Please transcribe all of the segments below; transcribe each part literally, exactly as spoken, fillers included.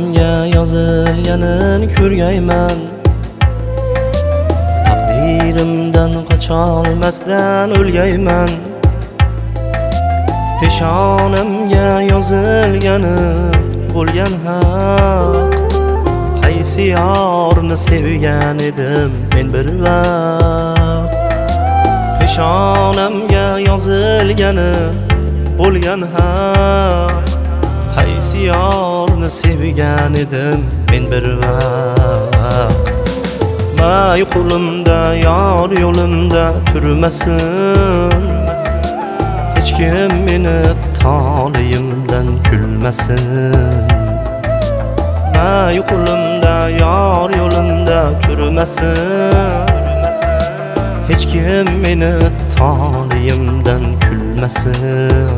Peshonamga yozilganin ko'rgayman. Taqdirimdan qocholmasdan o'lgayman. Peshonamga yozilgani bo'lgan haq. Qaysi yorni sevgan edim men bir vaqt. Peshonamga yozilgani bo'lgan haq. Qaysi yorni sevgan edim men bir vaqt. May qo'limda yor yo'limda turmasin. Hech kim meni taliyimdan kulmasin. May qo'limda yor yo'limda turmasin. Hech kim meni taliyimdan kulmasin.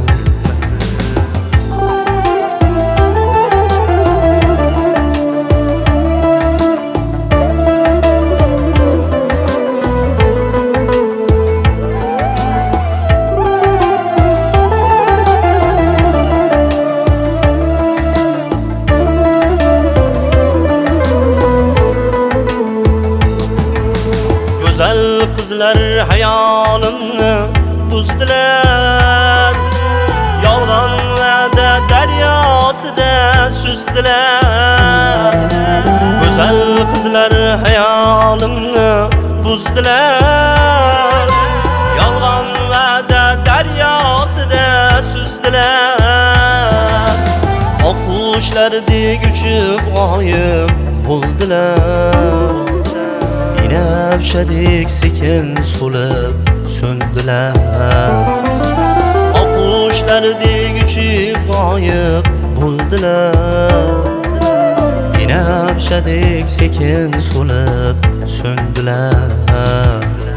Güzel kızlar hayalimni buzdilar. Yolg'on va'da daryosida suzdilar. Güzel kızlar hayalimni buzdilar. Yolg'on va'da daryosida suzdilar. Oq qushlardek uchib g'oyib bo'ldilar. Binafshadek sekin so'lib so'ndilar. Oq qushlardek uchib g'oyib bo'ldilar. Binafshadek sekin so'lib so'ndilar.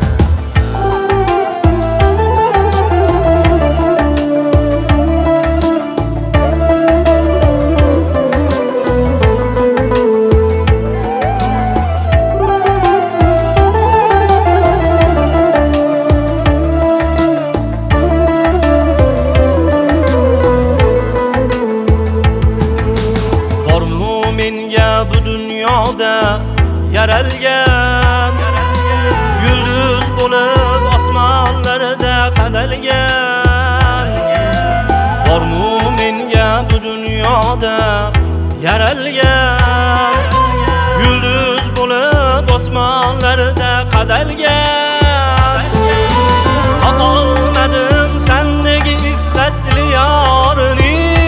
Bu dunyoda yaralgan, yulduz bo'lib osmonlarda qadalgan. Bormi menga bu dunyoda yaralgan, yulduz bo'lib osmonlarda qadalgan. Topolmadim sendagi iffatli yorni.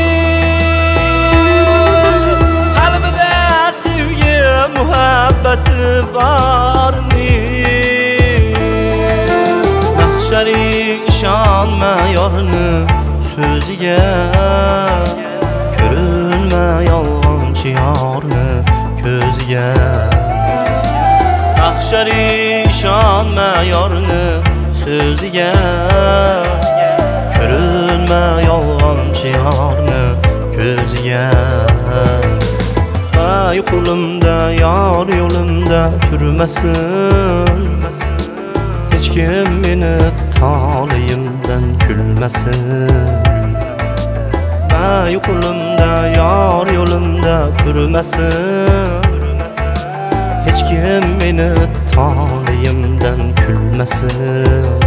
Muhabbati barni. Mahshari ishonma yorni so'ziga. Ko'rinma yolg'onchi yorni ko'ziga. Mahshari ishonma yorni so'ziga. Ko'rinma yolg'onchi yorni ko'ziga. May qo'limda yor yo'limda turmasin. Hech kim meni taliyimdan kulmasin. May qo'limda yor yo'limda turmasin. Hech kim meni taliyimdan kulmasin.